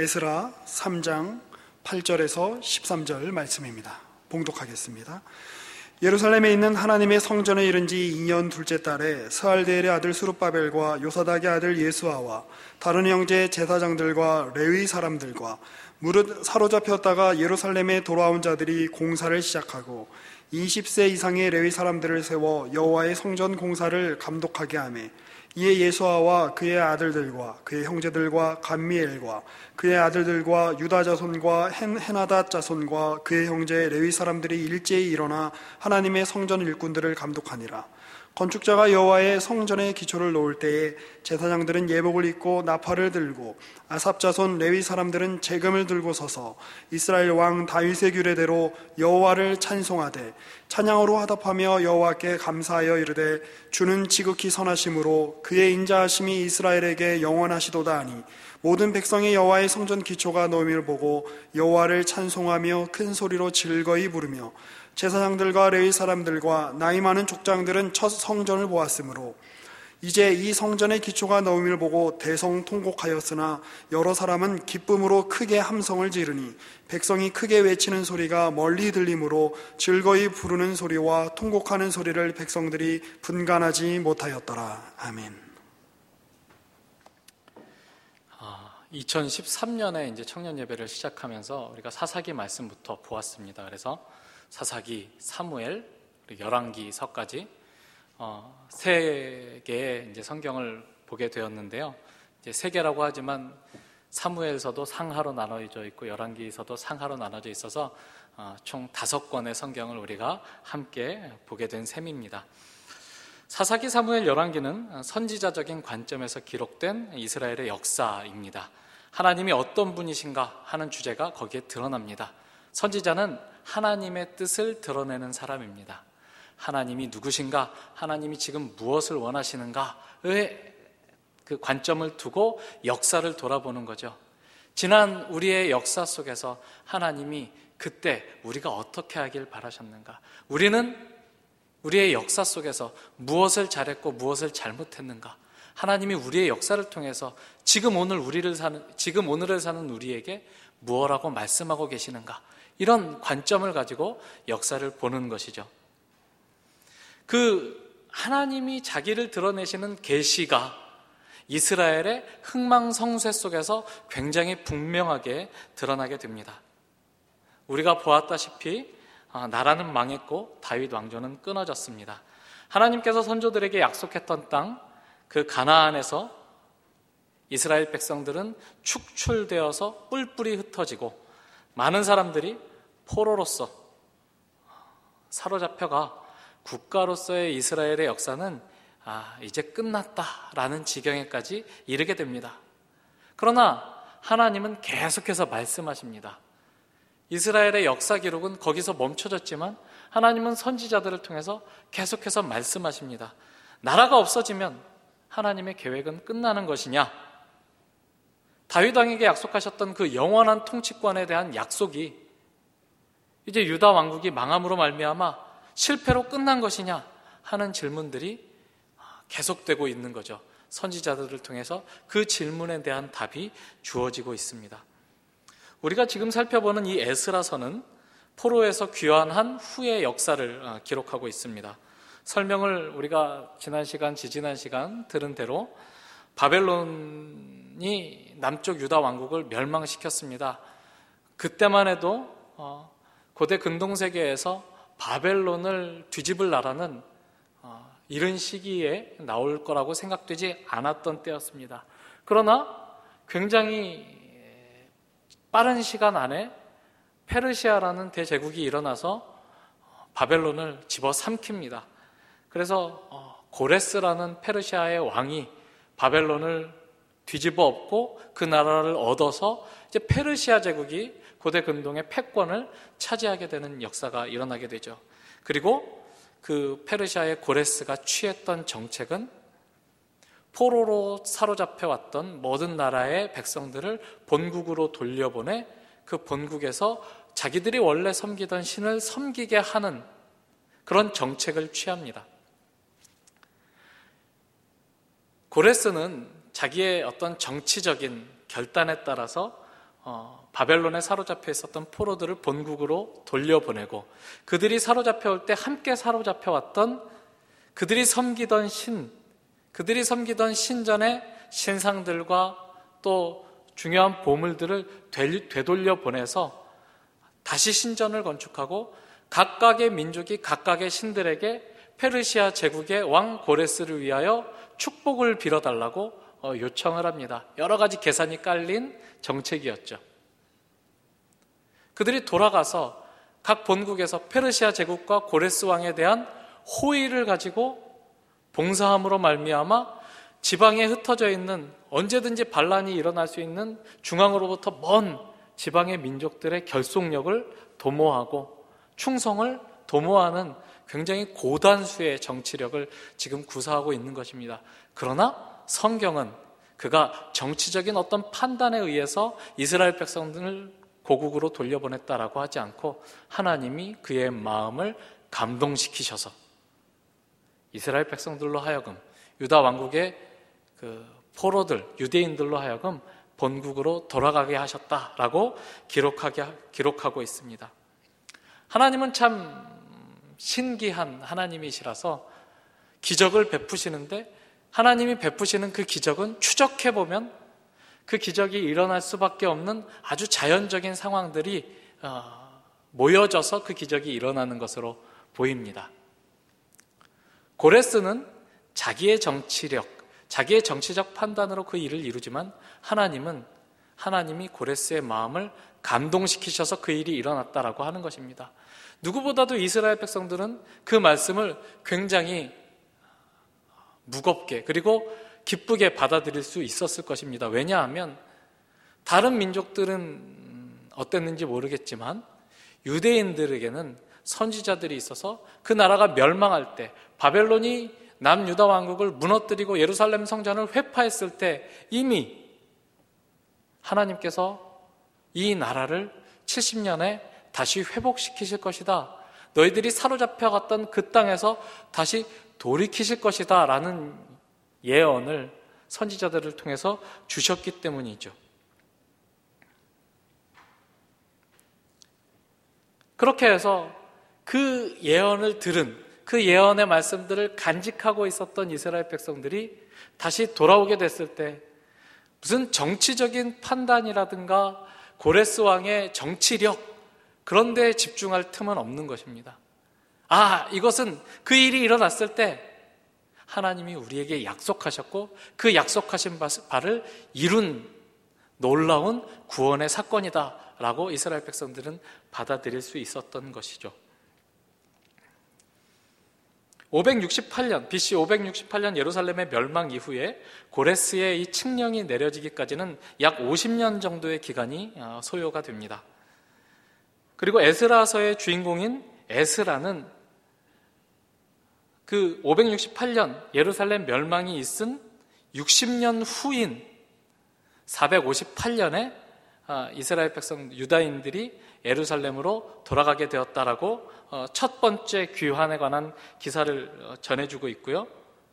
에스라 3장 8절에서 13절 말씀입니다. 봉독하겠습니다. 예루살렘에 있는 하나님의 성전에 이른 지 2년 둘째 달에 스알디엘의 아들 스룹바벨과 요사닥의 아들 예수아와 다른 형제 제사장들과 레위 사람들과 무릇 사로잡혔다가 예루살렘에 돌아온 자들이 공사를 시작하고 20세 이상의 레위 사람들을 세워 여호와의 성전 공사를 감독하게 하며, 이에 예수아와 그의 아들들과 그의 형제들과 감미엘과 그의 아들들과 유다 자손과 헤나닷 자손과 그의 형제 레위 사람들이 일제히 일어나 하나님의 성전 일꾼들을 감독하니라. 건축자가 여호와의 성전의 기초를 놓을 때에 제사장들은 예복을 입고 나팔을 들고 아삽 자손 레위 사람들은 재금을 들고 서서 이스라엘 왕 다윗의 규례대로 여호와를 찬송하되 찬양으로 화답하며 여호와께 감사하여 이르되 주는 지극히 선하심으로 그의 인자하심이 이스라엘에게 영원하시도다 하니, 모든 백성이 여호와의 성전 기초가 놓임을 보고 여호와를 찬송하며 큰 소리로 즐거이 부르며, 제사장들과 레위 사람들과 나이 많은 족장들은 첫 성전을 보았으므로 이제 이 성전의 기초가 놓임을 보고 대성통곡하였으나 여러 사람은 기쁨으로 크게 함성을 지르니 백성이 크게 외치는 소리가 멀리 들리므로 즐거이 부르는 소리와 통곡하는 소리를 백성들이 분간하지 못하였더라. 아멘. 2013년에 이제 청년 예배를 시작하면서 우리가 사사기 말씀부터 보았습니다. 그래서 사사기, 사무엘, 열왕기, 서까지 세 개의 이제 성경을 보게 되었는데요. 이제 세 개라고 하지만 사무엘서도 상하로 나눠져 있고 열왕기서도 상하로 나눠져 있어서 총 5권의 성경을 우리가 함께 보게 된 셈입니다. 사사기, 사무엘, 열왕기는 선지자적인 관점에서 기록된 이스라엘의 역사입니다. 하나님이 어떤 분이신가 하는 주제가 거기에 드러납니다. 선지자는 하나님의 뜻을 드러내는 사람입니다. 하나님이 누구신가, 하나님이 지금 무엇을 원하시는가의 그 관점을 두고 역사를 돌아보는 거죠. 지난 우리의 역사 속에서 하나님이 그때 우리가 어떻게 하길 바라셨는가, 우리는 우리의 역사 속에서 무엇을 잘했고 무엇을 잘못했는가, 하나님이 우리의 역사를 통해서 지금 오늘을 사는 우리에게 무엇라고 말씀하고 계시는가, 이런 관점을 가지고 역사를 보는 것이죠. 그 하나님이 자기를 드러내시는 계시가 이스라엘의 흥망성쇠 속에서 굉장히 분명하게 드러나게 됩니다. 우리가 보았다시피 나라는 망했고 다윗 왕조는 끊어졌습니다. 하나님께서 선조들에게 약속했던 땅, 그 가나안에서 이스라엘 백성들은 축출되어서 뿔뿔이 흩어지고 많은 사람들이 포로로서 사로잡혀가 국가로서의 이스라엘의 역사는 이제 끝났다라는 지경에까지 이르게 됩니다. 그러나 하나님은 계속해서 말씀하십니다. 이스라엘의 역사 기록은 거기서 멈춰졌지만 하나님은 선지자들을 통해서 계속해서 말씀하십니다. 나라가 없어지면 하나님의 계획은 끝나는 것이냐? 다윗 왕에게 약속하셨던 그 영원한 통치권에 대한 약속이 이제 유다 왕국이 망함으로 말미암아 실패로 끝난 것이냐 하는 질문들이 계속되고 있는 거죠. 선지자들을 통해서 그 질문에 대한 답이 주어지고 있습니다. 우리가 지금 살펴보는 이 에스라서는 포로에서 귀환한 후의 역사를 기록하고 있습니다. 설명을 우리가 지지난 시간 들은 대로 바벨론이 남쪽 유다 왕국을 멸망시켰습니다. 그때만 해도 고대 근동세계에서 바벨론을 뒤집을 나라는 이른 시기에 나올 거라고 생각되지 않았던 때였습니다. 그러나 굉장히 빠른 시간 안에 페르시아라는 대제국이 일어나서 바벨론을 집어삼킵니다. 그래서 고레스라는 페르시아의 왕이 바벨론을 뒤집어 엎고 그 나라를 얻어서 이제 페르시아 제국이 고대 근동의 패권을 차지하게 되는 역사가 일어나게 되죠. 그리고 그 페르시아의 고레스가 취했던 정책은 포로로 사로잡혀왔던 모든 나라의 백성들을 본국으로 돌려보내 그 본국에서 자기들이 원래 섬기던 신을 섬기게 하는 그런 정책을 취합니다. 고레스는 자기의 어떤 정치적인 결단에 따라서 바벨론에 사로잡혀 있었던 포로들을 본국으로 돌려보내고, 그들이 사로잡혀 올 때 함께 사로잡혀 왔던 그들이 섬기던 신전의 신상들과 또 중요한 보물들을 되돌려 보내서 다시 신전을 건축하고, 각각의 민족이 각각의 신들에게 페르시아 제국의 왕 고레스를 위하여 축복을 빌어달라고 요청을 합니다. 여러 가지 계산이 깔린 정책이었죠. 그들이 돌아가서 각 본국에서 페르시아 제국과 고레스 왕에 대한 호의를 가지고 봉사함으로 말미암아 지방에 흩어져 있는, 언제든지 반란이 일어날 수 있는 중앙으로부터 먼 지방의 민족들의 결속력을 도모하고 충성을 도모하는 굉장히 고단수의 정치력을 지금 구사하고 있는 것입니다. 그러나 성경은 그가 정치적인 어떤 판단에 의해서 이스라엘 백성들을 고국으로 돌려보냈다라고 하지 않고, 하나님이 그의 마음을 감동시키셔서 이스라엘 백성들로 하여금, 유다 왕국의 그 포로들, 유대인들로 하여금 본국으로 돌아가게 하셨다라고 기록하고 있습니다. 하나님은 참 신기한 하나님이시라서 기적을 베푸시는데, 하나님이 베푸시는 그 기적은 추적해보면 그 기적이 일어날 수밖에 없는 아주 자연적인 상황들이 모여져서 그 기적이 일어나는 것으로 보입니다. 고레스는 자기의 정치력, 자기의 정치적 판단으로 그 일을 이루지만, 하나님이 고레스의 마음을 감동시키셔서 그 일이 일어났다라고 하는 것입니다. 누구보다도 이스라엘 백성들은 그 말씀을 굉장히 무겁게 그리고 기쁘게 받아들일 수 있었을 것입니다. 왜냐하면 다른 민족들은 어땠는지 모르겠지만 유대인들에게는 선지자들이 있어서 그 나라가 멸망할 때, 바벨론이 남유다 왕국을 무너뜨리고 예루살렘 성전을 회파했을 때 이미 하나님께서 이 나라를 70년에 다시 회복시키실 것이다, 너희들이 사로잡혀 갔던 그 땅에서 다시 돌이키실 것이다 라는 예언을 선지자들을 통해서 주셨기 때문이죠. 그렇게 해서 그 예언을 들은, 그 예언의 말씀들을 간직하고 있었던 이스라엘 백성들이 다시 돌아오게 됐을 때 무슨 정치적인 판단이라든가 고레스 왕의 정치력, 그런 데에 집중할 틈은 없는 것입니다. 이것은 그 일이 일어났을 때 하나님이 우리에게 약속하셨고 그 약속하신 바를 이룬 놀라운 구원의 사건이다 라고 이스라엘 백성들은 받아들일 수 있었던 것이죠. BC 568년 예루살렘의 멸망 이후에 고레스의 이 칙령이 내려지기까지는 약 50년 정도의 기간이 소요가 됩니다. 그리고 에스라서의 주인공인 에스라는 그 568년 예루살렘 멸망이 있은 60년 후인 458년에 이스라엘 백성 유다인들이 예루살렘으로 돌아가게 되었다라고 첫 번째 귀환에 관한 기사를 전해주고 있고요.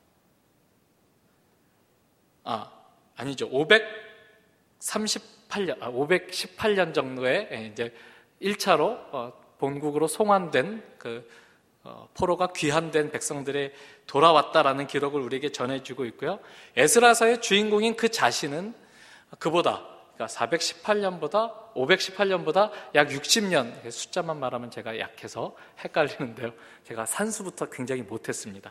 518년 정도에 이제 1차로 본국으로 송환된 그 포로가 귀환된 백성들의 돌아왔다라는 기록을 우리에게 전해주고 있고요. 에스라서의 주인공인 그 자신은 그보다, 그러니까 518년보다 약 60년, 숫자만 말하면 제가 약해서 헷갈리는데요. 제가 산수부터 굉장히 못했습니다.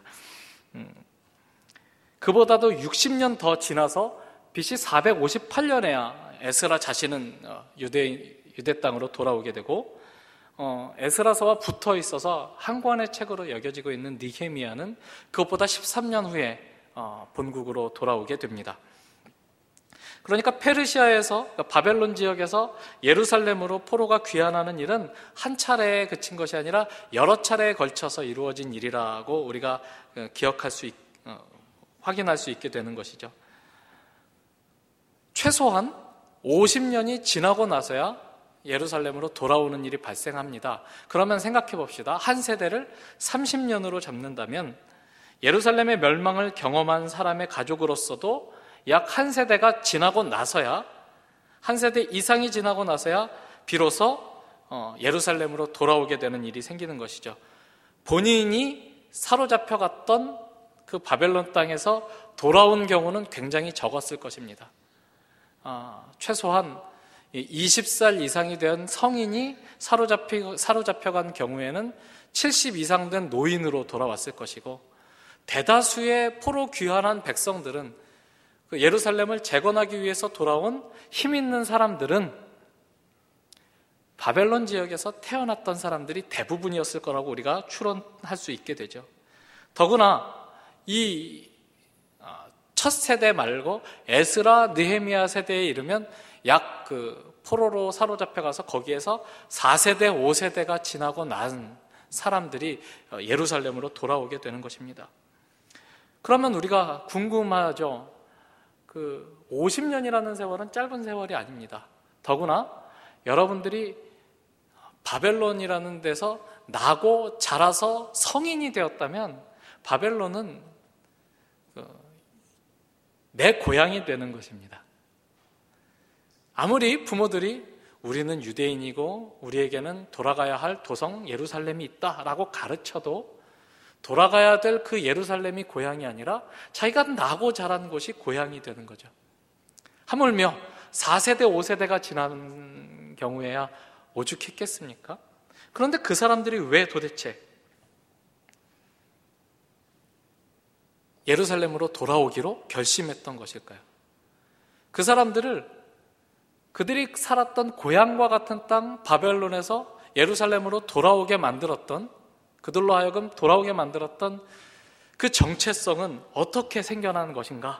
그보다도 60년 더 지나서 BC 458년에야 에스라 자신은 유대 땅으로 돌아오게 되고, 에스라서와 붙어 있어서 한 권의 책으로 여겨지고 있는 느헤미야는 그것보다 13년 후에 본국으로 돌아오게 됩니다. 그러니까 페르시아에서, 그러니까 바벨론 지역에서 예루살렘으로 포로가 귀환하는 일은 한 차례에 그친 것이 아니라 여러 차례에 걸쳐서 이루어진 일이라고 우리가 확인할 수 있게 되는 것이죠. 최소한 50년이 지나고 나서야 예루살렘으로 돌아오는 일이 발생합니다. 그러면 생각해 봅시다. 한 세대를 30년으로 잡는다면 예루살렘의 멸망을 경험한 사람의 가족으로서도 약 한 세대가 지나고 나서야 한 세대 이상이 지나고 나서야 비로소 예루살렘으로 돌아오게 되는 일이 생기는 것이죠. 본인이 사로잡혀갔던 그 바벨론 땅에서 돌아온 경우는 굉장히 적었을 것입니다. 최소한 20살 이상이 된 성인이 사로잡혀간 경우에는 70 이상 된 노인으로 돌아왔을 것이고, 대다수의 포로 귀환한 백성들은, 그 예루살렘을 재건하기 위해서 돌아온 힘 있는 사람들은 바벨론 지역에서 태어났던 사람들이 대부분이었을 거라고 우리가 추론할 수 있게 되죠. 더구나 이 첫 세대 말고 에스라, 느헤미야 세대에 이르면 약 그 포로로 사로잡혀가서 거기에서 4세대, 5세대가 지나고 난 사람들이 예루살렘으로 돌아오게 되는 것입니다. 그러면 우리가 궁금하죠. 그 50년이라는 세월은 짧은 세월이 아닙니다. 더구나 여러분들이 바벨론이라는 데서 나고 자라서 성인이 되었다면 바벨론은 내 고향이 되는 것입니다. 아무리 부모들이 우리는 유대인이고 우리에게는 돌아가야 할 도성 예루살렘이 있다라고 가르쳐도 돌아가야 될 그 예루살렘이 고향이 아니라 자기가 나고 자란 곳이 고향이 되는 거죠. 하물며 4세대, 5세대가 지난 경우에야 오죽했겠습니까? 그런데 그 사람들이 왜 도대체 예루살렘으로 돌아오기로 결심했던 것일까요? 그 사람들을 그들이 살았던 고향과 같은 땅 바벨론에서 예루살렘으로 돌아오게 만들었던, 그들로 하여금 돌아오게 만들었던 그 정체성은 어떻게 생겨난 것인가?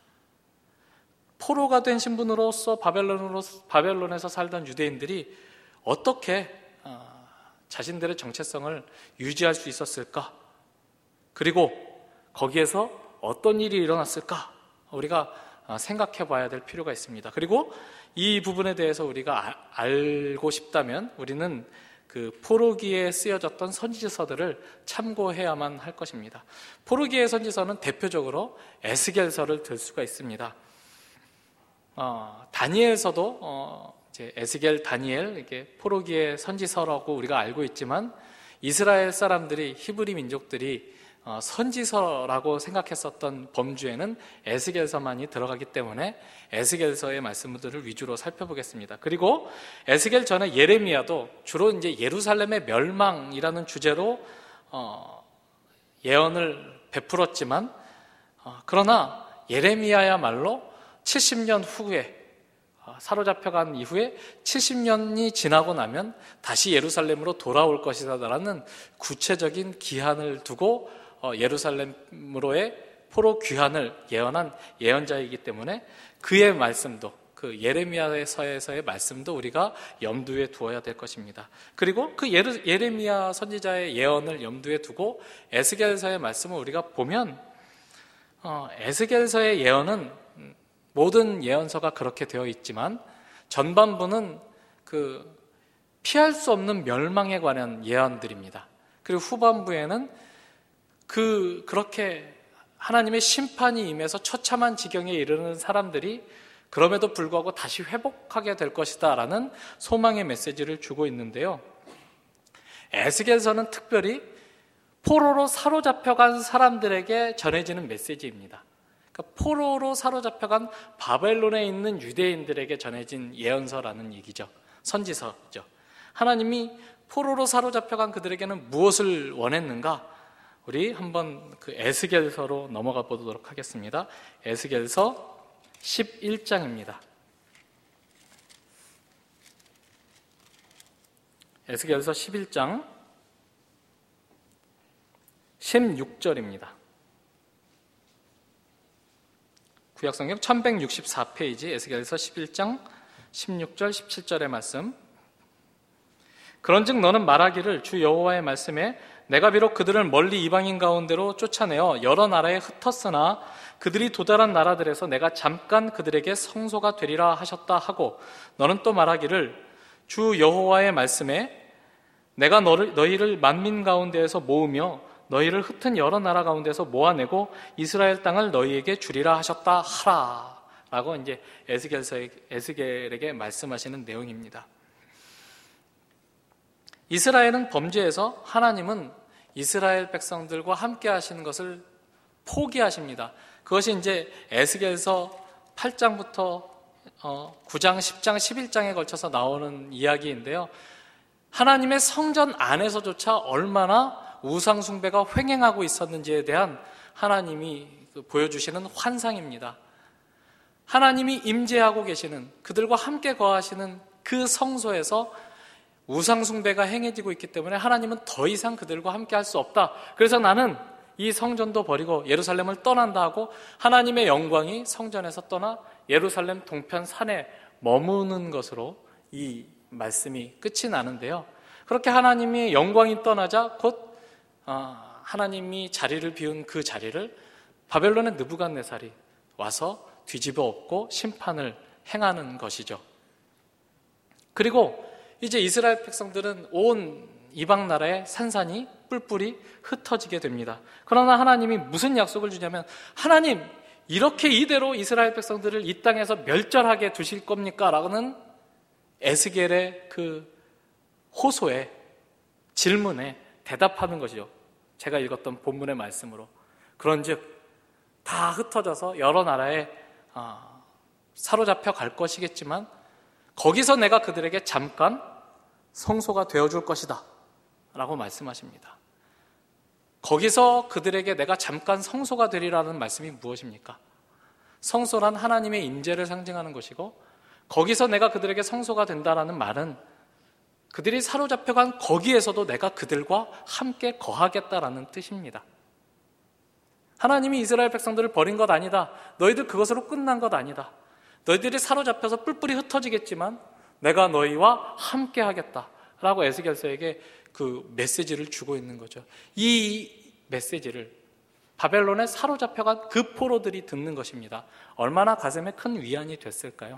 포로가 된 신분으로서 바벨론에서 살던 유대인들이 어떻게 자신들의 정체성을 유지할 수 있었을까? 그리고 거기에서 어떤 일이 일어났을까? 우리가 생각해 봐야 될 필요가 있습니다. 그리고 이 부분에 대해서 우리가 알고 싶다면 우리는 그 포로기에 쓰여졌던 선지서들을 참고해야만 할 것입니다. 포로기의 선지서는 대표적으로 에스겔서를 들 수가 있습니다. 다니엘서도 이제 에스겔, 다니엘, 이게 포로기의 선지서라고 우리가 알고 있지만 이스라엘 사람들이, 히브리 민족들이 선지서라고 생각했었던 범주에는 에스겔서만이 들어가기 때문에 에스겔서의 말씀들을 위주로 살펴보겠습니다. 그리고 에스겔 전에 예레미야도 주로 이제 예루살렘의 멸망이라는 주제로 예언을 베풀었지만, 그러나 예레미야야말로 70년 후에 사로잡혀간 이후에 70년이 지나고 나면 다시 예루살렘으로 돌아올 것이다라는 구체적인 기한을 두고 예루살렘으로의 포로 귀환을 예언한 예언자이기 때문에 그의 말씀도, 그 예레미야서에서의 말씀도 우리가 염두에 두어야 될 것입니다. 그리고 그 예레미야 선지자의 예언을 염두에 두고 에스겔서의 말씀을 우리가 보면 에스겔서의 예언은 모든 예언서가 그렇게 되어 있지만 전반부는 그 피할 수 없는 멸망에 관한 예언들입니다. 그리고 후반부에는 그렇게 하나님의 심판이 임해서 처참한 지경에 이르는 사람들이 그럼에도 불구하고 다시 회복하게 될 것이다 라는 소망의 메시지를 주고 있는데요, 에스겔서는 특별히 포로로 사로잡혀간 사람들에게 전해지는 메시지입니다. 그러니까 포로로 사로잡혀간 바벨론에 있는 유대인들에게 전해진 예언서라는 얘기죠. 선지서죠. 하나님이 포로로 사로잡혀간 그들에게는 무엇을 원했는가? 우리 한번 그 에스겔서로 넘어가 보도록 하겠습니다. 에스겔서 11장입니다. 에스겔서 11장 16절입니다. 구약성경 1164페이지 에스겔서 11장 16절 17절의 말씀. 그런즉 너는 말하기를 주 여호와의 말씀에 내가 비록 그들을 멀리 이방인 가운데로 쫓아내어 여러 나라에 흩었으나 그들이 도달한 나라들에서 내가 잠깐 그들에게 성소가 되리라 하셨다 하고, 너는 또 말하기를 주 여호와의 말씀에 내가 너희를 만민 가운데에서 모으며 너희를 흩은 여러 나라 가운데서 모아내고 이스라엘 땅을 너희에게 주리라 하셨다 하라 라고 이제 에스겔에게 말씀하시는 내용입니다. 이스라엘은 범죄해서 하나님은 이스라엘 백성들과 함께 하시는 것을 포기하십니다. 그것이 이제 에스겔서 8장부터 9장, 10장, 11장에 걸쳐서 나오는 이야기인데요. 하나님의 성전 안에서조차 얼마나 우상숭배가 횡행하고 있었는지에 대한 하나님이 보여주시는 환상입니다. 하나님이 임재하고 계시는, 그들과 함께 거하시는 그 성소에서 우상숭배가 행해지고 있기 때문에 하나님은 더 이상 그들과 함께 할 수 없다. 그래서 나는 이 성전도 버리고 예루살렘을 떠난다 하고 하나님의 영광이 성전에서 떠나 예루살렘 동편 산에 머무는 것으로 이 말씀이 끝이 나는데요. 그렇게 하나님의 영광이 떠나자 곧 하나님이 자리를 비운 그 자리를 바벨론의 느부갓네살이 와서 뒤집어 엎고 심판을 행하는 것이죠. 그리고 이제 이스라엘 백성들은 온 이방 나라의 산산이 뿔뿔이 흩어지게 됩니다. 그러나 하나님이 무슨 약속을 주냐면, 하나님 이렇게 이대로 이스라엘 백성들을 이 땅에서 멸절하게 두실 겁니까? 라는 에스겔의 그 호소에, 질문에 대답하는 것이죠. 제가 읽었던 본문의 말씀으로. 그런즉 다 흩어져서 여러 나라에 사로잡혀 갈 것이겠지만 거기서 내가 그들에게 잠깐 성소가 되어줄 것이다 라고 말씀하십니다. 거기서 그들에게 내가 잠깐 성소가 되리라는 말씀이 무엇입니까? 성소란 하나님의 임재를 상징하는 것이고, 거기서 내가 그들에게 성소가 된다라는 말은 그들이 사로잡혀간 거기에서도 내가 그들과 함께 거하겠다라는 뜻입니다. 하나님이 이스라엘 백성들을 버린 것 아니다. 너희들 그것으로 끝난 것 아니다. 너희들이 사로잡혀서 뿔뿔이 흩어지겠지만 내가 너희와 함께 하겠다라고 에스겔서에게 그 메시지를 주고 있는 거죠. 이 메시지를 바벨론에 사로잡혀간 그 포로들이 듣는 것입니다. 얼마나 가슴에 큰 위안이 됐을까요?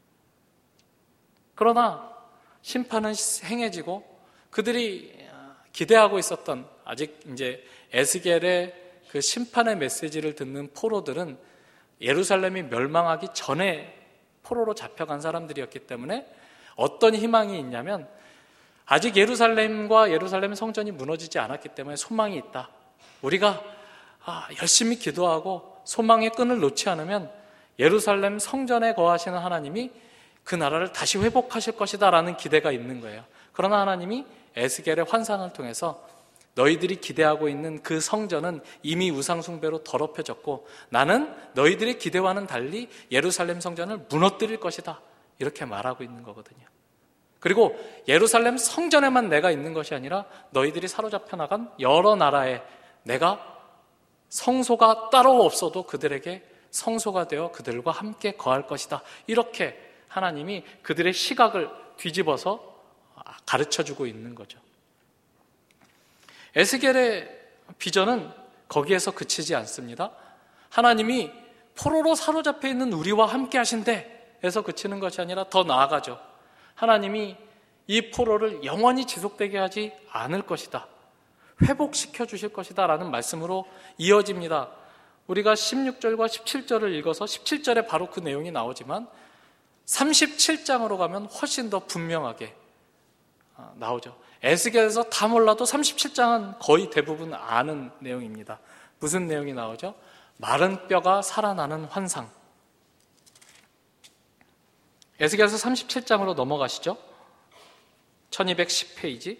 그러나 심판은 행해지고 그들이 기대하고 있었던, 아직 이제 에스겔의 그 심판의 메시지를 듣는 포로들은 예루살렘이 멸망하기 전에 포로로 잡혀간 사람들이었기 때문에 어떤 희망이 있냐면, 아직 예루살렘과 예루살렘 성전이 무너지지 않았기 때문에 소망이 있다. 우리가 열심히 기도하고 소망의 끈을 놓지 않으면 예루살렘 성전에 거하시는 하나님이 그 나라를 다시 회복하실 것이다 라는 기대가 있는 거예요. 그러나 하나님이 에스겔의 환상을 통해서 너희들이 기대하고 있는 그 성전은 이미 우상숭배로 더럽혀졌고 나는 너희들의 기대와는 달리 예루살렘 성전을 무너뜨릴 것이다, 이렇게 말하고 있는 거거든요. 그리고 예루살렘 성전에만 내가 있는 것이 아니라 너희들이 사로잡혀 나간 여러 나라에 내가 성소가 따로 없어도 그들에게 성소가 되어 그들과 함께 거할 것이다, 이렇게 하나님이 그들의 시각을 뒤집어서 가르쳐주고 있는 거죠. 에스겔의 비전은 거기에서 그치지 않습니다. 하나님이 포로로 사로잡혀 있는 우리와 함께 하신대 에서 그치는 것이 아니라 더 나아가죠. 하나님이 이 포로를 영원히 지속되게 하지 않을 것이다, 회복시켜 주실 것이다 라는 말씀으로 이어집니다. 우리가 16절과 17절을 읽어서 17절에 바로 그 내용이 나오지만 37장으로 가면 훨씬 더 분명하게 나오죠. 에스겔에서 다 몰라도 37장은 거의 대부분 아는 내용입니다. 무슨 내용이 나오죠? 마른 뼈가 살아나는 환상. 에스겔에서 37장으로 넘어가시죠. 1210페이지.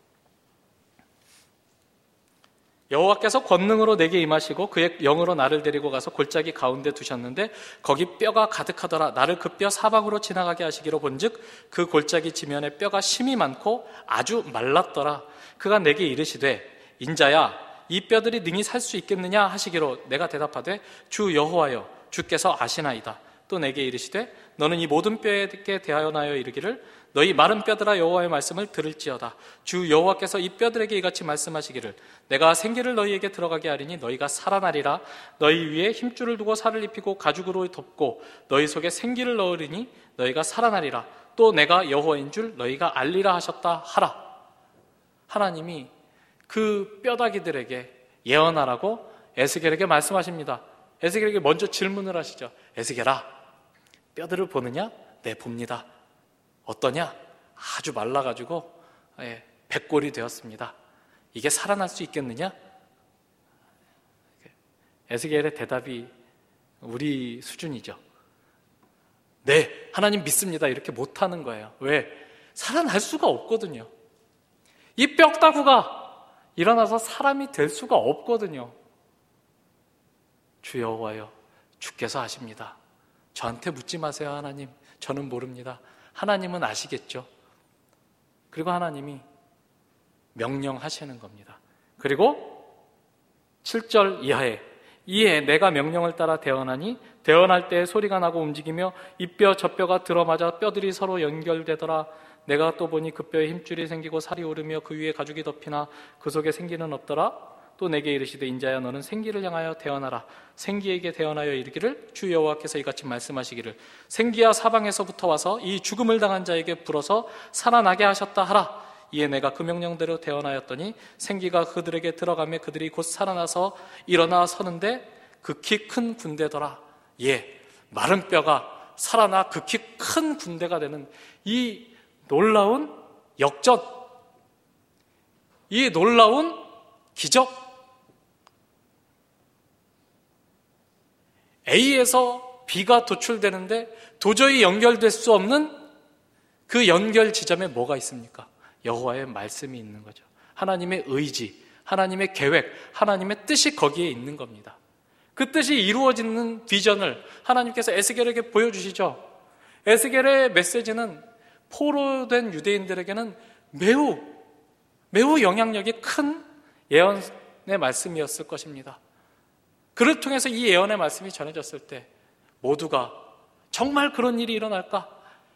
여호와께서 권능으로 내게 임하시고 그의 영으로 나를 데리고 가서 골짜기 가운데 두셨는데 거기 뼈가 가득하더라. 나를 그 뼈 사방으로 지나가게 하시기로 본즉 그 골짜기 지면에 뼈가 심이 많고 아주 말랐더라. 그가 내게 이르시되 인자야 이 뼈들이 능히 살 수 있겠느냐 하시기로 내가 대답하되 주 여호와여 주께서 아시나이다. 또 내게 이르시되 너는 이 모든 뼈에게 대하여 이르기를 너희 마른 뼈들아 여호와의 말씀을 들을지어다. 주 여호와께서 이 뼈들에게 이같이 말씀하시기를 내가 생기를 너희에게 들어가게 하리니 너희가 살아나리라. 너희 위에 힘줄을 두고 살을 입히고 가죽으로 덮고 너희 속에 생기를 넣으리니 너희가 살아나리라. 또 내가 여호와인 줄 너희가 알리라 하셨다 하라. 하나님이 그 뼈다귀들에게 예언하라고 에스겔에게 말씀하십니다. 에스겔에게 먼저 질문을 하시죠. 에스겔아, 뼈들을 보느냐? 네, 봅니다. 어떠냐? 아주 말라가지고 백골이 되었습니다. 이게 살아날 수 있겠느냐? 에스겔의 대답이 우리 수준이죠. 네, 하나님 믿습니다. 이렇게 못하는 거예요. 왜? 살아날 수가 없거든요. 이 뼈다구가 일어나서 사람이 될 수가 없거든요. 주 여호와여, 주께서 아십니다. 저한테 묻지 마세요, 하나님. 저는 모릅니다. 하나님은 아시겠죠. 그리고 하나님이 명령하시는 겁니다. 그리고 7절 이에 내가 명령을 따라 대언하니 대언할 때 소리가 나고 움직이며 이 뼈 저 뼈가 들어맞아 뼈들이 서로 연결되더라. 내가 또 보니 그 뼈에 힘줄이 생기고 살이 오르며 그 위에 가죽이 덮이나 그 속에 생기는 없더라. 또 내게 이르시되 인자야 너는 생기를 향하여 대언하라. 생기에게 대언하여 이르기를 주 여호와께서 이같이 말씀하시기를 생기야 사방에서부터 와서 이 죽음을 당한 자에게 불어서 살아나게 하셨다 하라. 이에 내가 그 명령대로 대언하였더니 생기가 그들에게 들어가며 그들이 곧 살아나서 일어나 서는데 극히 큰 군대더라. 예, 마른 뼈가 살아나 극히 큰 군대가 되는 이 놀라운 역전, 이 놀라운 기적. A에서 B가 도출되는데 도저히 연결될 수 없는 그 연결 지점에 뭐가 있습니까? 여호와의 말씀이 있는 거죠. 하나님의 의지, 하나님의 계획, 하나님의 뜻이 거기에 있는 겁니다. 그 뜻이 이루어지는 비전을 하나님께서 에스겔에게 보여주시죠. 에스겔의 메시지는 포로된 유대인들에게는 매우 영향력이 큰 예언의 말씀이었을 것입니다. 그를 통해서 이 예언의 말씀이 전해졌을 때 모두가 정말 그런 일이 일어날까?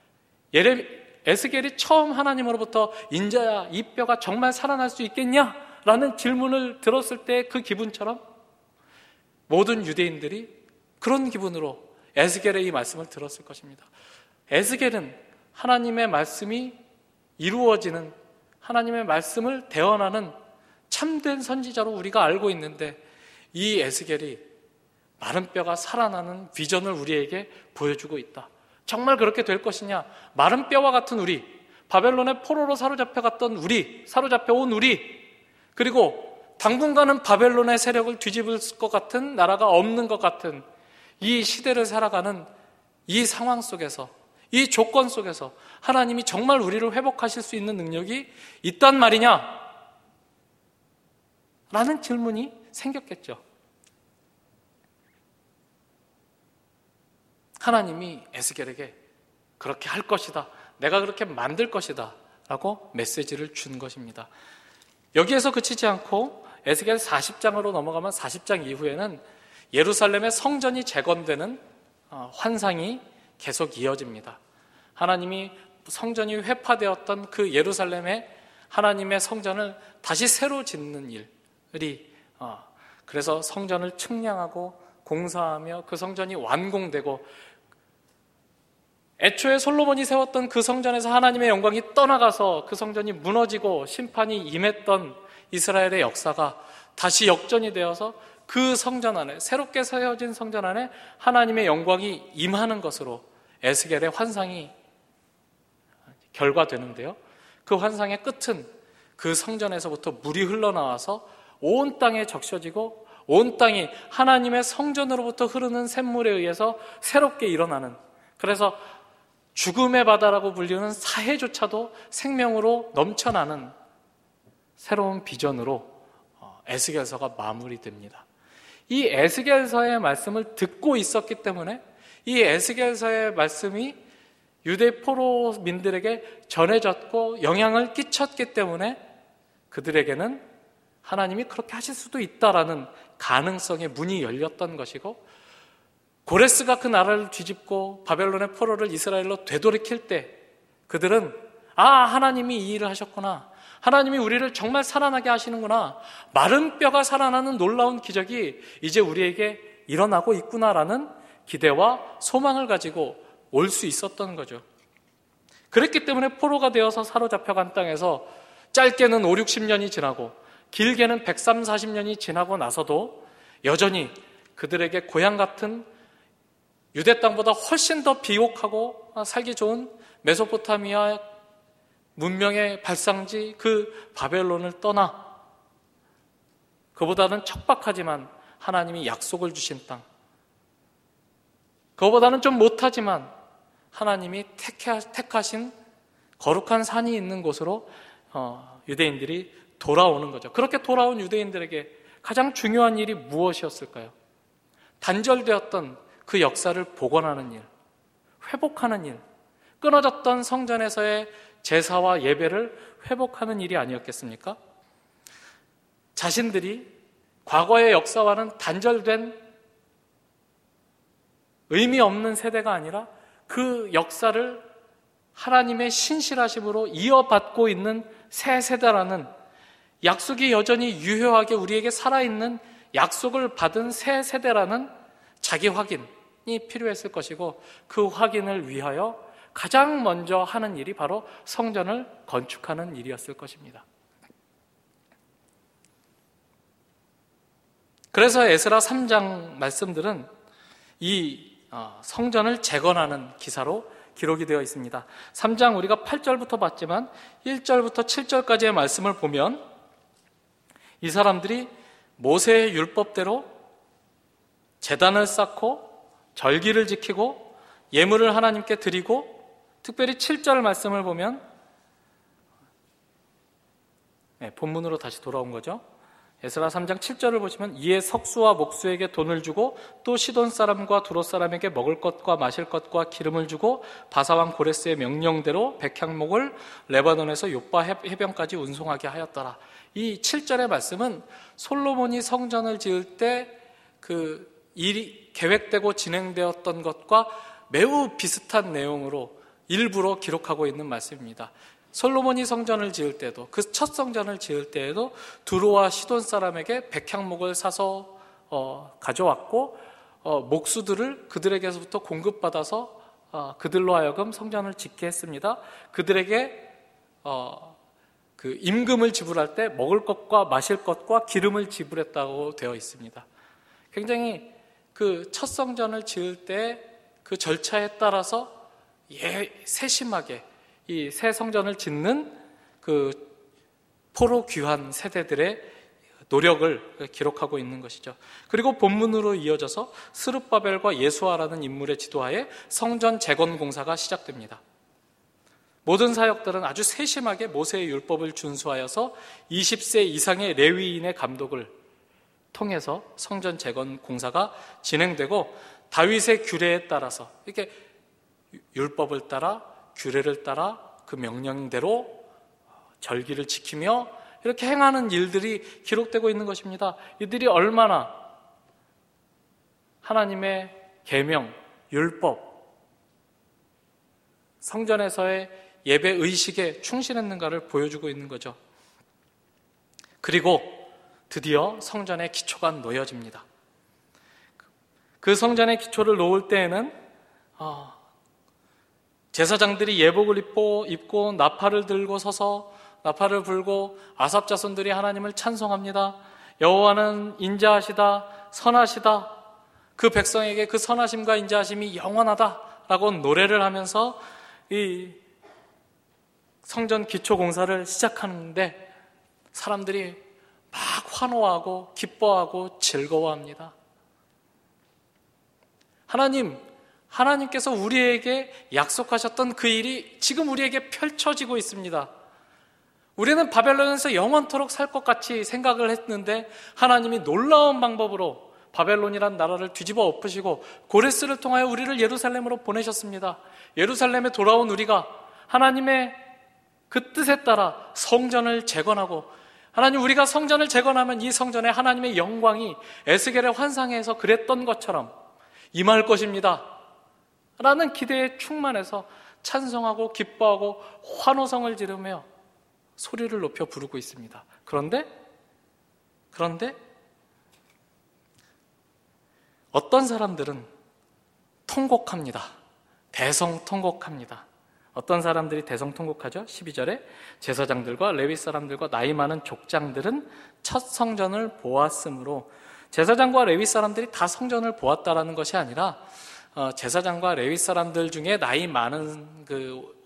에스겔이 처음 하나님으로부터 인자야 이 뼈가 정말 살아날 수 있겠냐? 라는 질문을 들었을 때 그 기분처럼 모든 유대인들이 그런 기분으로 에스겔의 이 말씀을 들었을 것입니다. 에스겔은 하나님의 말씀이 이루어지는, 하나님의 말씀을 대언하는 참된 선지자로 우리가 알고 있는데 이 에스겔이 마른 뼈가 살아나는 비전을 우리에게 보여주고 있다. 정말 그렇게 될 것이냐? 마른 뼈와 같은 우리, 바벨론의 포로로 사로잡혀갔던 우리, 사로잡혀온 우리, 그리고 당분간은 바벨론의 세력을 뒤집을 것 같은, 나라가 없는 것 같은 이 시대를 살아가는 이 상황 속에서, 이 조건 속에서 하나님이 정말 우리를 회복하실 수 있는 능력이 있단 말이냐? 라는 질문이 생겼겠죠. 하나님이 에스겔에게 그렇게 할 것이다, 내가 그렇게 만들 것이다 라고 메시지를 준 것입니다. 여기에서 그치지 않고 에스겔 40장으로 넘어가면 40장 이후에는 예루살렘의 성전이 재건되는 환상이 계속 이어집니다. 하나님이 성전이 회파되었던 그 예루살렘의 하나님의 성전을 다시 새로 짓는 일이, 그래서 성전을 측량하고 공사하며 그 성전이 완공되고, 애초에 솔로몬이 세웠던 그 성전에서 하나님의 영광이 떠나가서 그 성전이 무너지고 심판이 임했던 이스라엘의 역사가 다시 역전이 되어서 그 성전 안에, 새롭게 세워진 성전 안에 하나님의 영광이 임하는 것으로 에스겔의 환상이 결과되는데요. 그 환상의 끝은 그 성전에서부터 물이 흘러나와서 온 땅에 적셔지고 온 땅이 하나님의 성전으로부터 흐르는 샘물에 의해서 새롭게 일어나는, 그래서 죽음의 바다라고 불리는 사해조차도 생명으로 넘쳐나는 새로운 비전으로 에스겔서가 마무리됩니다. 이 에스겔서의 말씀을 듣고 있었기 때문에, 이 에스겔서의 말씀이 유대 포로민들에게 전해졌고 영향을 끼쳤기 때문에 그들에게는 하나님이 그렇게 하실 수도 있다라는 가능성의 문이 열렸던 것이고, 고레스가 그 나라를 뒤집고 바벨론의 포로를 이스라엘로 되돌이킬 때 그들은 하나님이 이 일을 하셨구나, 하나님이 우리를 정말 살아나게 하시는구나, 마른 뼈가 살아나는 놀라운 기적이 이제 우리에게 일어나고 있구나라는 기대와 소망을 가지고 올 수 있었던 거죠. 그랬기 때문에 포로가 되어서 사로잡혀간 땅에서 짧게는 5, 60년이 지나고 길게는 130, 40년이 지나고 나서도 여전히 그들에게 고향 같은 유대 땅보다 훨씬 더 비옥하고 살기 좋은 메소포타미아 문명의 발상지 그 바벨론을 떠나 그보다는 척박하지만 하나님이 약속을 주신 땅, 그보다는 좀 못하지만 하나님이 택하신 거룩한 산이 있는 곳으로 유대인들이 돌아오는 거죠. 그렇게 돌아온 유대인들에게 가장 중요한 일이 무엇이었을까요? 단절되었던 그 역사를 복원하는 일, 회복하는 일, 끊어졌던 성전에서의 제사와 예배를 회복하는 일이 아니었겠습니까? 자신들이 과거의 역사와는 단절된 의미 없는 세대가 아니라 그 역사를 하나님의 신실하심으로 이어받고 있는 새 세대라는, 약속이 여전히 유효하게 우리에게 살아있는 약속을 받은 새 세대라는 자기 확인이 필요했을 것이고, 그 확인을 위하여 가장 먼저 하는 일이 바로 성전을 건축하는 일이었을 것입니다. 그래서 에스라 3장 말씀들은 이 성전을 재건하는 기사로 기록이 되어 있습니다. 3장 우리가 8절부터 봤지만 1절부터 7절까지의 말씀을 보면 이 사람들이 모세의 율법대로 제단을 쌓고 절기를 지키고 예물을 하나님께 드리고, 특별히 7절 말씀을 보면 본문으로 다시 돌아온 거죠. 에스라 3장 7절을 보시면 이에 석수와 목수에게 돈을 주고 또 시돈 사람과 두롯 사람에게 먹을 것과 마실 것과 기름을 주고 바사왕 고레스의 명령대로 백향목을 레바논에서 요빠 해변까지 운송하게 하였더라. 이 7절의 말씀은 솔로몬이 성전을 지을 때 그 일이 계획되고 진행되었던 것과 매우 비슷한 내용으로 일부러 기록하고 있는 말씀입니다. 솔로몬이 성전을 지을 때도, 그 첫 성전을 지을 때에도 두로와 시돈 사람에게 백향목을 사서 가져왔고, 목수들을 그들에게서부터 공급받아서 그들로 하여금 성전을 짓게 했습니다. 그들에게 그 임금을 지불할 때 먹을 것과 마실 것과 기름을 지불했다고 되어 있습니다. 굉장히 그 첫 성전을 지을 때 그 절차에 따라서 세심하게 이 새 성전을 짓는 그 포로 귀환 세대들의 노력을 기록하고 있는 것이죠. 그리고 본문으로 이어져서 스룹바벨과 예수아라는 인물의 지도하에 성전 재건 공사가 시작됩니다. 모든 사역들은 아주 세심하게 모세의 율법을 준수하여서 20세 이상의 레위인의 감독을 통해서 성전 재건 공사가 진행되고, 다윗의 규례에 따라서 이렇게 율법을 따라 규례를 따라 그 명령대로 절기를 지키며 이렇게 행하는 일들이 기록되고 있는 것입니다. 이들이 얼마나 하나님의 계명, 율법, 성전에서의 예배 의식에 충실했는가를 보여주고 있는 거죠. 그리고 드디어 성전의 기초가 놓여집니다. 그 성전의 기초를 놓을 때에는 제사장들이 예복을 입고 나팔을 들고 서서 나팔을 불고 아삽 자손들이 하나님을 찬송합니다. 여호와는 인자하시다, 선하시다, 그 백성에게 그 선하심과 인자하심이 영원하다라고 노래를 하면서 이 성전 기초 공사를 시작하는데 사람들이 막 환호하고 기뻐하고 즐거워합니다. 하나님께서 우리에게 약속하셨던 그 일이 지금 우리에게 펼쳐지고 있습니다. 우리는 바벨론에서 영원토록 살 것 같이 생각을 했는데 하나님이 놀라운 방법으로 바벨론이란 나라를 뒤집어 엎으시고 고레스를 통하여 우리를 예루살렘으로 보내셨습니다. 예루살렘에 돌아온 우리가 하나님의 그 뜻에 따라 성전을 재건하고, 하나님, 우리가 성전을 재건하면 이 성전에 하나님의 영광이 에스겔의 환상에서 그랬던 것처럼 임할 것입니다 라는 기대에 충만해서 찬송하고 기뻐하고 환호성을 지르며 소리를 높여 부르고 있습니다. 그런데 어떤 사람들은 통곡합니다. 대성통곡합니다. 어떤 사람들이 대성통곡하죠? 12절에 제사장들과 레위 사람들과 나이 많은 족장들은 첫 성전을 보았으므로, 제사장과 레위 사람들이 다 성전을 보았다라는 것이 아니라 제사장과 레위 사람들 중에 나이 많은 그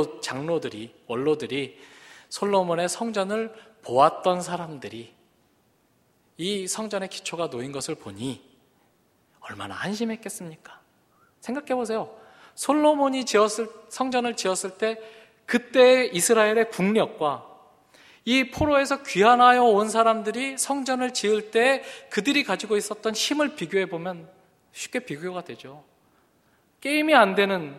원로들이 솔로몬의 성전을 보았던 사람들이 이 성전의 기초가 놓인 것을 보니 얼마나 안심했겠습니까? 생각해 보세요. 솔로몬이 성전을 지었을 때 그때 이스라엘의 국력과 이 포로에서 귀환하여 온 사람들이 성전을 지을 때 그들이 가지고 있었던 힘을 비교해 보면 쉽게 비교가 되죠. 게임이 안 되는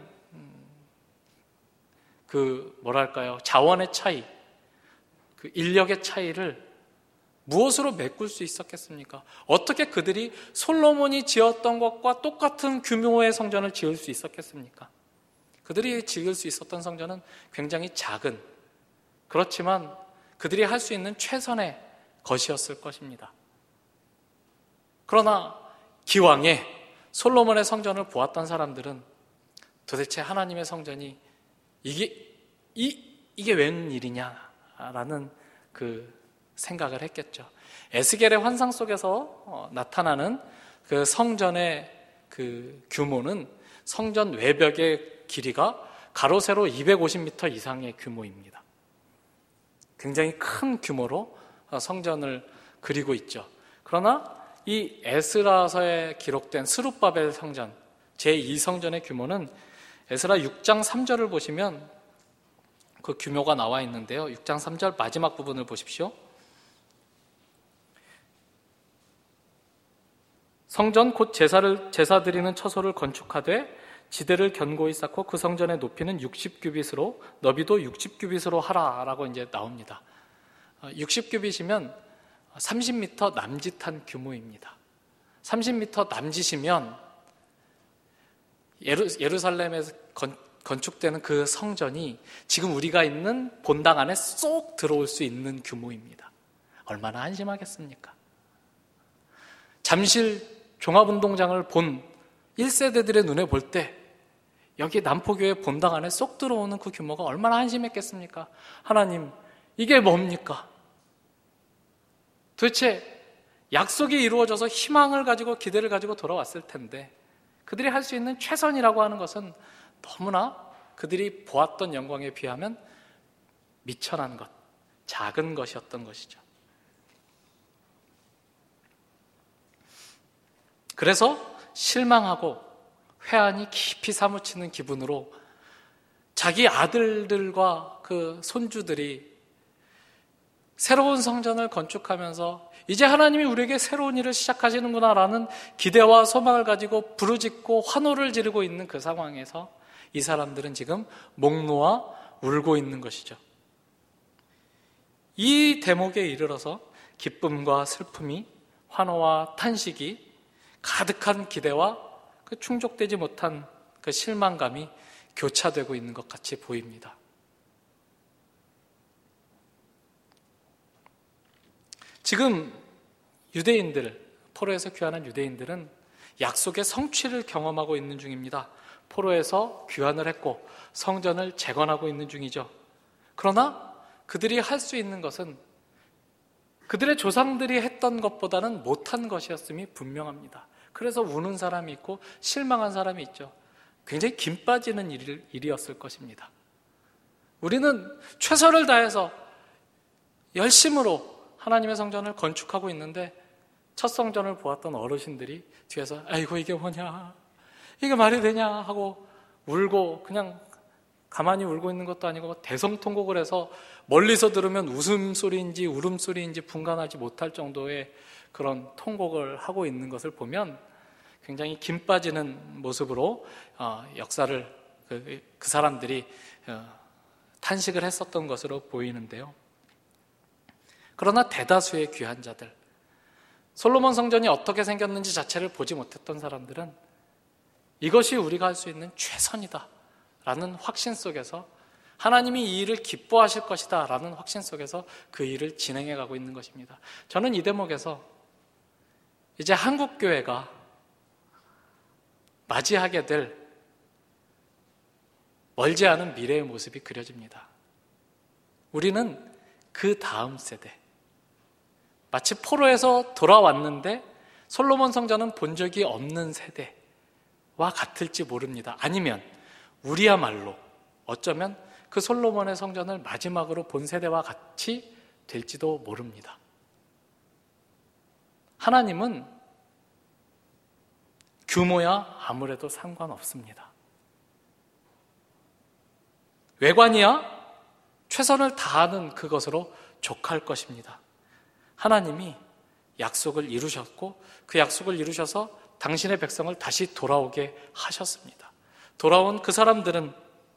자원의 차이, 그 인력의 차이를 무엇으로 메꿀 수 있었겠습니까? 어떻게 그들이 솔로몬이 지었던 것과 똑같은 규모의 성전을 지을 수 있었겠습니까? 그들이 지을 수 있었던 성전은 굉장히 작은, 그렇지만 그들이 할 수 있는 최선의 것이었을 것입니다. 그러나 기왕에 솔로몬의 성전을 보았던 사람들은 도대체 하나님의 성전이 이게 웬일이냐라는 그 생각을 했겠죠. 에스겔의 환상 속에서 나타나는 그 성전의 그 규모는 성전 외벽의 길이가 가로 세로 250m 이상의 규모입니다. 굉장히 큰 규모로 성전을 그리고 있죠. 그러나 이 에스라서에 기록된 스룹바벨 성전, 제2성전의 규모는 에스라 6장 3절을 보시면 그 규모가 나와 있는데요. 6장 3절 마지막 부분을 보십시오. 성전 곧 제사 드리는 처소를 건축하되 지대를 견고히 쌓고 그 성전의 높이는 60규빗으로 너비도 60규빗으로 하라라고 이제 나옵니다. 60규빗이면 30m 남짓한 규모입니다. 30m 남짓이면 예루살렘에서 건축되는 그 성전이 지금 우리가 있는 본당 안에 쏙 들어올 수 있는 규모입니다. 얼마나 안심하겠습니까? 잠실 종합운동장을 본 1세대들의 눈에 볼 때 여기 남포교회 본당 안에 쏙 들어오는 그 규모가 얼마나 한심했겠습니까? 하나님, 이게 뭡니까? 도대체 약속이 이루어져서 희망을 가지고 기대를 가지고 돌아왔을 텐데 그들이 할 수 있는 최선이라고 하는 것은 너무나 그들이 보았던 영광에 비하면 미천한 것, 작은 것이었던 것이죠. 그래서 실망하고 회한이 깊이 사무치는 기분으로 자기 아들들과 그 손주들이 새로운 성전을 건축하면서 이제 하나님이 우리에게 새로운 일을 시작하시는구나 라는 기대와 소망을 가지고 부르짖고 환호를 지르고 있는 그 상황에서 이 사람들은 지금 목 놓아 울고 있는 것이죠. 이 대목에 이르러서 기쁨과 슬픔이, 환호와 탄식이, 가득한 기대와 그 충족되지 못한 그 실망감이 교차되고 있는 것 같이 보입니다. 지금 포로에서 귀환한 유대인들은 약속의 성취를 경험하고 있는 중입니다. 포로에서 귀환을 했고 성전을 재건하고 있는 중이죠. 그러나 그들이 할 수 있는 것은 그들의 조상들이 했던 것보다는 못한 것이었음이 분명합니다. 그래서 우는 사람이 있고 실망한 사람이 있죠. 굉장히 긴 빠지는 일이었을 것입니다. 우리는 최선을 다해서 열심으로 하나님의 성전을 건축하고 있는데 첫 성전을 보았던 어르신들이 뒤에서 아이고 이게 뭐냐, 이게 말이 되냐 하고 울고 그냥 가만히 울고 있는 것도 아니고 대성통곡을 해서 멀리서 들으면 웃음소리인지 울음소리인지 분간하지 못할 정도의 그런 통곡을 하고 있는 것을 보면 굉장히 긴 빠지는 모습으로 역사를 그 사람들이 탄식을 했었던 것으로 보이는데요. 그러나 대다수의 귀한 자들, 솔로몬 성전이 어떻게 생겼는지 자체를 보지 못했던 사람들은 이것이 우리가 할 수 있는 최선이다 라는 확신 속에서, 하나님이 이 일을 기뻐하실 것이다 라는 확신 속에서 그 일을 진행해 가고 있는 것입니다. 저는 이 대목에서 이제 한국교회가 맞이하게 될 멀지 않은 미래의 모습이 그려집니다. 우리는 그 다음 세대, 마치 포로에서 돌아왔는데 솔로몬 성전은 본 적이 없는 세대, 같을지 모릅니다. 아니면 우리야말로 어쩌면 그 솔로몬의 성전을 마지막으로 본 세대와 같이 될지도 모릅니다. 하나님은 규모야 아무래도 상관없습니다. 외관이야 최선을 다하는 그것으로 족할 것입니다. 하나님이 약속을 이루셨고 그 약속을 이루셔서 당신의 백성을 다시 돌아오게 하셨습니다. 돌아온 그 사람들은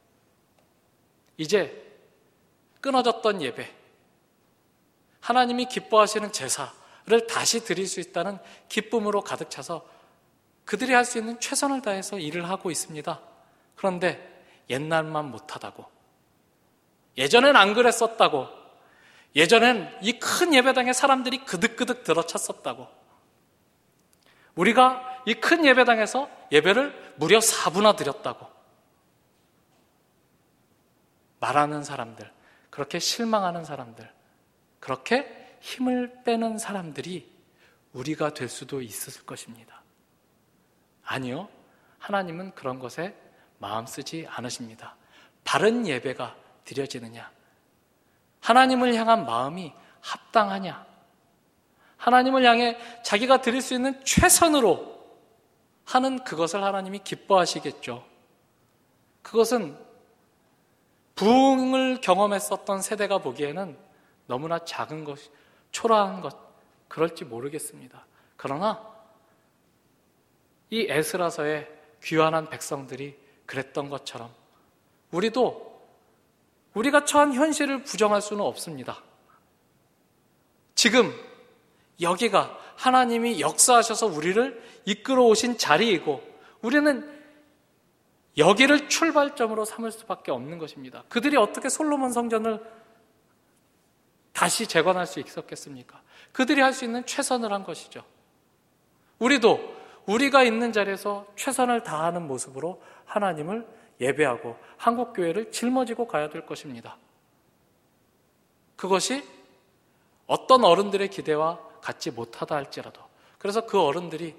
이제 끊어졌던 예배, 하나님이 기뻐하시는 제사를 다시 드릴 수 있다는 기쁨으로 가득 차서 그들이 할 수 있는 최선을 다해서 일을 하고 있습니다. 그런데 옛날만 못하다고, 예전엔 안 그랬었다고, 예전엔 이 큰 예배당에 사람들이 그득그득 들어찼었다고, 우리가 이 큰 예배당에서 예배를 무려 4분나 드렸다고 말하는 사람들, 그렇게 실망하는 사람들, 그렇게 힘을 빼는 사람들이 우리가 될 수도 있을 것입니다. 아니요, 하나님은 그런 것에 마음 쓰지 않으십니다. 바른 예배가 드려지느냐, 하나님을 향한 마음이 합당하냐, 하나님을 향해 자기가 드릴 수 있는 최선으로 하는 그것을 하나님이 기뻐하시겠죠. 그것은 부흥을 경험했었던 세대가 보기에는 너무나 작은 것, 초라한 것, 그럴지 모르겠습니다. 그러나 이 에스라서의 귀환한 백성들이 그랬던 것처럼 우리도 우리가 처한 현실을 부정할 수는 없습니다. 지금 여기가 하나님이 역사하셔서 우리를 이끌어 오신 자리이고 우리는 여기를 출발점으로 삼을 수밖에 없는 것입니다. 그들이 어떻게 솔로몬 성전을 다시 재건할 수 있었겠습니까? 그들이 할 수 있는 최선을 한 것이죠. 우리도 우리가 있는 자리에서 최선을 다하는 모습으로 하나님을 예배하고 한국교회를 짊어지고 가야 될 것입니다. 그것이 어떤 어른들의 기대와 같지 못하다 할지라도, 그래서 그 어른들이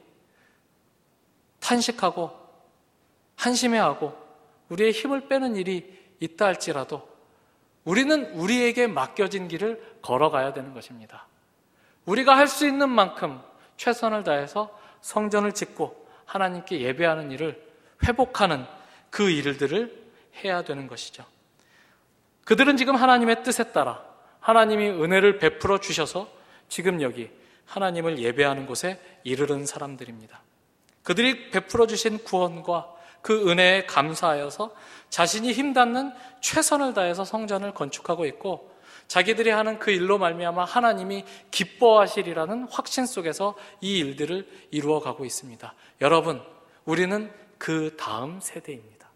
탄식하고 한심해하고 우리의 힘을 빼는 일이 있다 할지라도 우리는 우리에게 맡겨진 길을 걸어가야 되는 것입니다. 우리가 할 수 있는 만큼 최선을 다해서 성전을 짓고 하나님께 예배하는 일을 회복하는 그 일들을 해야 되는 것이죠. 그들은 지금 하나님의 뜻에 따라 하나님이 은혜를 베풀어 주셔서 지금 여기 하나님을 예배하는 곳에 이르는 사람들입니다. 그들이 베풀어 주신 구원과 그 은혜에 감사하여서 자신이 힘닿는 최선을 다해서 성전을 건축하고 있고 자기들이 하는 그 일로 말미암아 하나님이 기뻐하시리라는 확신 속에서 이 일들을 이루어가고 있습니다. 여러분, 우리는 그 다음 세대입니다.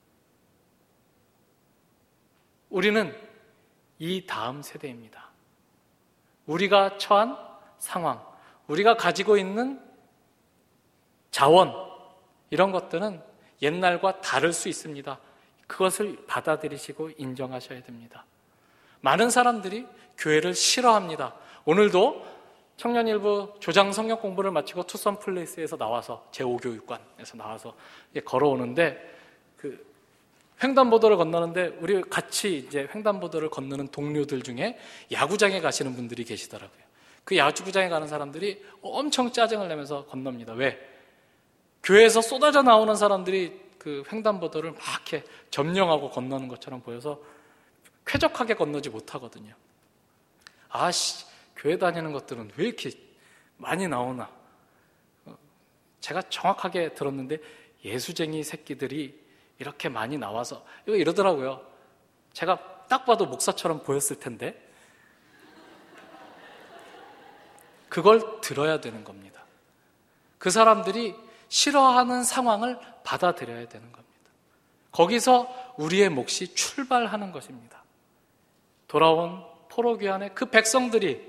우리는 이 다음 세대입니다. 우리가 처한 상황, 우리가 가지고 있는 자원, 이런 것들은 옛날과 다를 수 있습니다. 그것을 받아들이시고 인정하셔야 됩니다. 많은 사람들이 교회를 싫어합니다. 오늘도 청년일부 조장 성경 공부를 마치고 투썸 플레이스에서 나와서 제5교육관에서 나와서 걸어오는데 그 횡단보도를 건너는데 우리 같이 이제 횡단보도를 건너는 동료들 중에 야구장에 가시는 분들이 계시더라고요. 그 야구장에 가는 사람들이 엄청 짜증을 내면서 건넙니다. 왜? 교회에서 쏟아져 나오는 사람들이 그 횡단보도를 막 이렇게 점령하고 건너는 것처럼 보여서 쾌적하게 건너지 못하거든요. 아씨, 교회 다니는 것들은 왜 이렇게 많이 나오나? 제가 정확하게 들었는데 예수쟁이 새끼들이 이렇게 많이 나와서 이러더라고요. 제가 딱 봐도 목사처럼 보였을 텐데 그걸 들어야 되는 겁니다. 그 사람들이 싫어하는 상황을 받아들여야 되는 겁니다. 거기서 우리의 몫이 출발하는 것입니다. 돌아온 포로귀환의 그 백성들이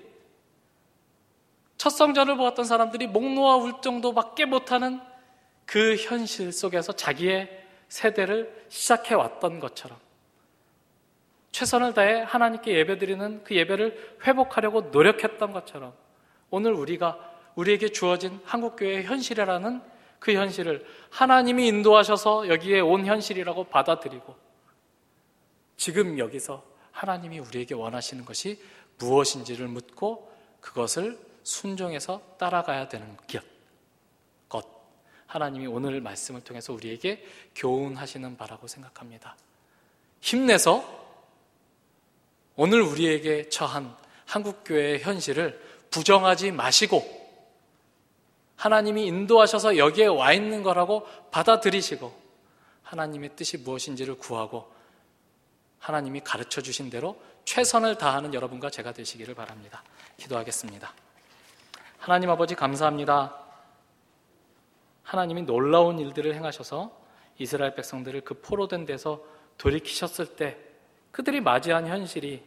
첫 성전을 보았던 사람들이 목 놓아 울 정도밖에 못하는 그 현실 속에서 자기의 세대를 시작해 왔던 것처럼 최선을 다해 하나님께 예배드리는 그 예배를 회복하려고 노력했던 것처럼 오늘 우리가 우리에게 주어진 한국교회의 현실이라는 그 현실을 하나님이 인도하셔서 여기에 온 현실이라고 받아들이고 지금 여기서 하나님이 우리에게 원하시는 것이 무엇인지를 묻고 그것을 순종해서 따라가야 되는 것, 하나님이 오늘 말씀을 통해서 우리에게 교훈하시는 바라고 생각합니다. 힘내서 오늘 우리에게 처한 한국교회의 현실을 부정하지 마시고 하나님이 인도하셔서 여기에 와 있는 거라고 받아들이시고 하나님의 뜻이 무엇인지를 구하고 하나님이 가르쳐 주신 대로 최선을 다하는 여러분과 제가 되시기를 바랍니다. 기도하겠습니다. 하나님 아버지 감사합니다. 하나님이 놀라운 일들을 행하셔서 이스라엘 백성들을 그 포로된 데서 돌이키셨을 때 그들이 맞이한 현실이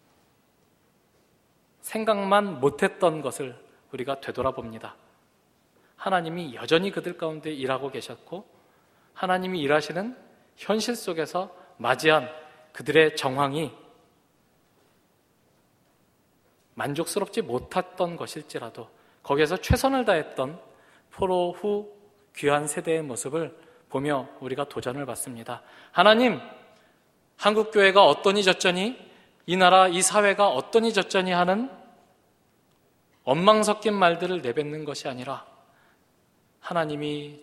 생각만 못했던 것을 우리가 되돌아봅니다. 하나님이 여전히 그들 가운데 일하고 계셨고 하나님이 일하시는 현실 속에서 맞이한 그들의 정황이 만족스럽지 못했던 것일지라도 거기에서 최선을 다했던 포로 후 귀한 세대의 모습을 보며 우리가 도전을 받습니다. 하나님, 한국교회가 어떠니 저쩌니, 이 나라, 이 사회가 어떠니 저쩌니 하는 원망 섞인 말들을 내뱉는 것이 아니라 하나님이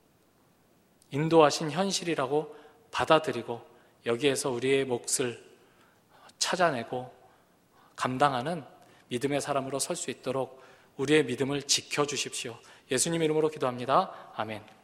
인도하신 현실이라고 받아들이고 여기에서 우리의 몫을 찾아내고 감당하는 믿음의 사람으로 설 수 있도록 우리의 믿음을 지켜주십시오. 예수님 이름으로 기도합니다. 아멘.